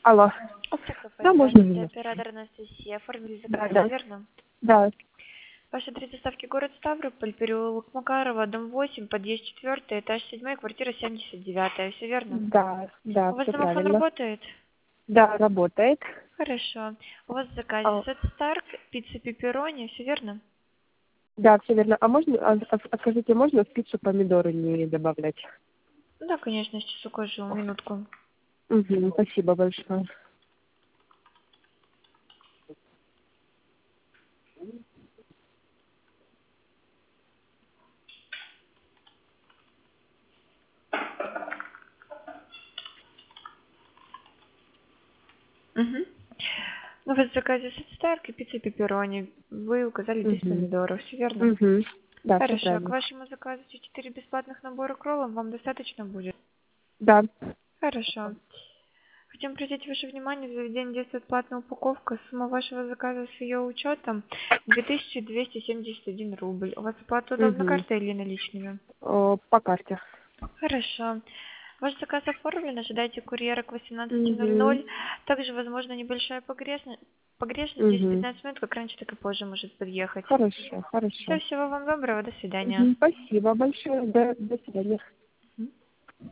Алло. Да, можно Автокафе, это меня? оператор Анастасия. Оформили заказ, Да, все да. верно? Да, Ваш адрес доставки город Ставрополь, переулок Макарова, дом 8, подъезд 4, этаж 7, квартира 79, все верно? да, да, У вас все домофон правильно. работает? Да, работает. Хорошо. У вас в заказе А, сет Старк, пицца пепперони, все верно? да, все верно. А можно, скажите, можно в пиццу помидоры не добавлять? Да, конечно, сейчас укажу, минутку. Угу, спасибо большое. Угу. У вас в заказе сет Старк и пицца пепперони. Вы указали без Угу, помидоров, все верно? угу. Да, все Хорошо. К правильно. вашему заказу 4 бесплатных набора к роллам вам достаточно будет? Да. Хорошо. Хотим обратить ваше внимание, в заведении действует платная упаковка. Сумма вашего заказа с ее учетом 2271 рубль. У вас оплата удобна Угу. картой или наличными? По карте. Хорошо. Ваш заказ оформлен, ожидайте курьера к Угу. 18:00. Также, возможно, небольшая погрешность Угу. 10-15 минут, как раньше, так и позже может подъехать. Хорошо, Все, хорошо. всего вам доброго, до свидания. Угу. Спасибо большое. До свидания.